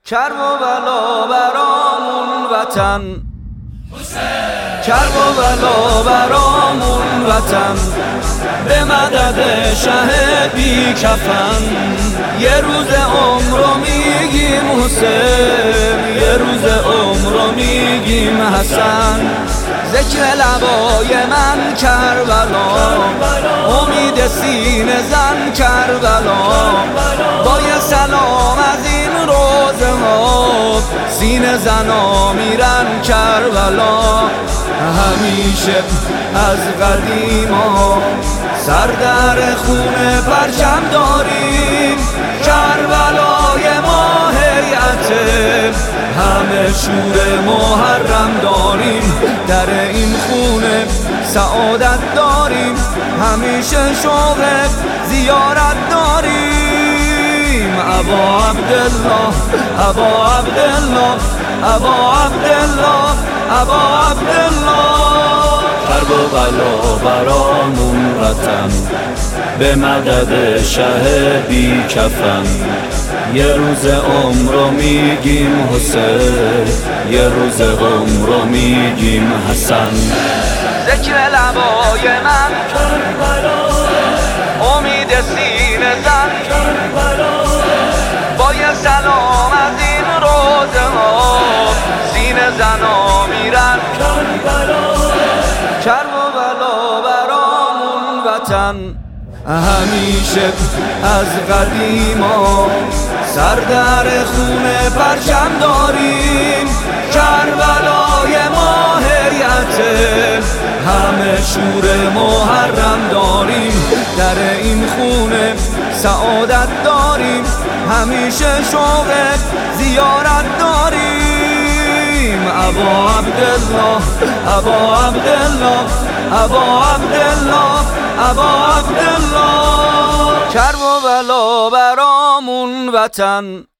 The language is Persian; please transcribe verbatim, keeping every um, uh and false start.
کرب و بلا برامون وطن، کرب و بلا برامون وطن، به مدد شه بی کفن. یه روز عمر رو میگیم حسین، یه روز عمر رو میگیم حسن. ذکر لبای من کربلا، امید سینه زن کربلا. با یه سلام از این روزه ها سینه زنا میرن کربلا. همیشه از قدیما سر در خون پرچم داریم، کربلای ما هیئته، همه شور محرم داریم. در این خونه سعادت داریم، همیشه شوق زیارت داریم. ابا عبدالله، ابا عبدالله، ابا عبدالله، ابا عبدالله. کرب و بلا برامون وطن، به مدد شه بی کفن. یه روز عمر رو میگیم حسین، یه روز عمر رو میگیم حسن. ذکر لبای من کربلا، امید سینه زن کربلا. با یه سلام از این روزه ها سینه زنا میرن کربلا. کرب و بلا برامون وطن، همیشه از قدیما سر در خون پرچم داریم. کربلای ما هیئته، همه شور محرم داریم. در این خونه سعادت داریم، همیشه شوق زیارت داریم. ابا عبدالله، ابا عبدالله، ابا عبدالله، ابا عبدالله. کرب و بلا برامون وطن.